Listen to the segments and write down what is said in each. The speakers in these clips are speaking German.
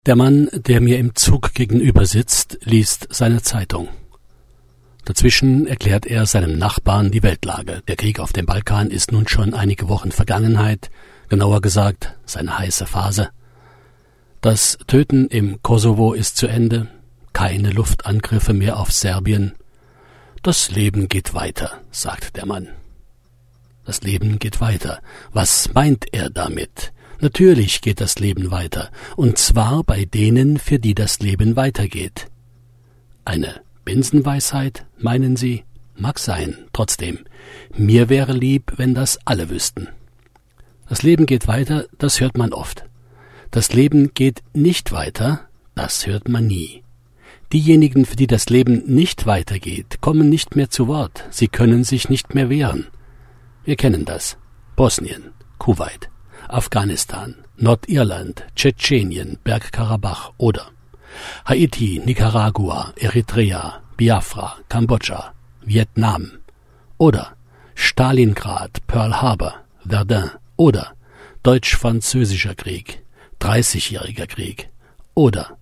Der Mann, der mir im Zug gegenüber sitzt, liest seine Zeitung. Dazwischen erklärt er seinem Nachbarn die Weltlage. Der Krieg auf dem Balkan ist nun schon einige Wochen Vergangenheit, genauer gesagt seine heiße Phase. Das Töten im Kosovo ist zu Ende, keine Luftangriffe mehr auf Serbien. Das Leben geht weiter, sagt der Mann. Das Leben geht weiter. Was meint er damit? Natürlich geht das Leben weiter, und zwar bei denen, für die das Leben weitergeht. Eine Binsenweisheit, meinen Sie? Mag sein, trotzdem. Mir wäre lieb, wenn das alle wüssten. Das Leben geht weiter, das hört man oft. Das Leben geht nicht weiter, das hört man nie. Diejenigen, für die das Leben nicht weitergeht, kommen nicht mehr zu Wort, sie können sich nicht mehr wehren. Wir kennen das. Bosnien, Kuwait, Afghanistan, Nordirland, Tschetschenien, Bergkarabach oder Haiti, Nicaragua, Eritrea, Biafra, Kambodscha, Vietnam oder Stalingrad, Pearl Harbor, Verdun oder Deutsch-Französischer Krieg, 30-jähriger Krieg oder.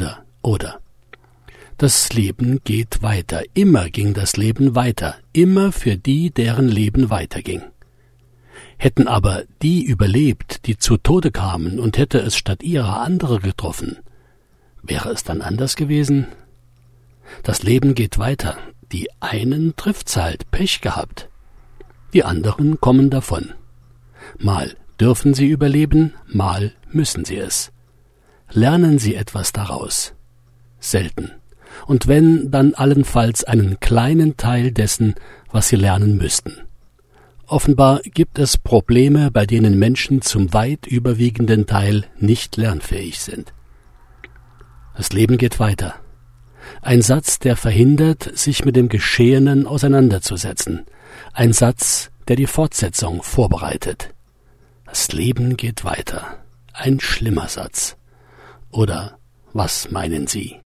Das Leben geht weiter, immer ging das Leben weiter, immer für die, deren Leben weiterging. Hätten aber die überlebt, die zu Tode kamen, und hätte es statt ihrer andere getroffen, wäre es dann anders gewesen? Das Leben geht weiter, die einen trifft's halt, Pech gehabt. Die anderen kommen davon. Mal dürfen sie überleben, mal müssen sie es. Lernen sie etwas daraus? Selten. Und wenn, dann allenfalls einen kleinen Teil dessen, was sie lernen müssten. Offenbar gibt es Probleme, bei denen Menschen zum weit überwiegenden Teil nicht lernfähig sind. Das Leben geht weiter. Ein Satz, der verhindert, sich mit dem Geschehenen auseinanderzusetzen. Ein Satz, der die Fortsetzung vorbereitet. Das Leben geht weiter. Ein schlimmer Satz. Oder was meinen Sie?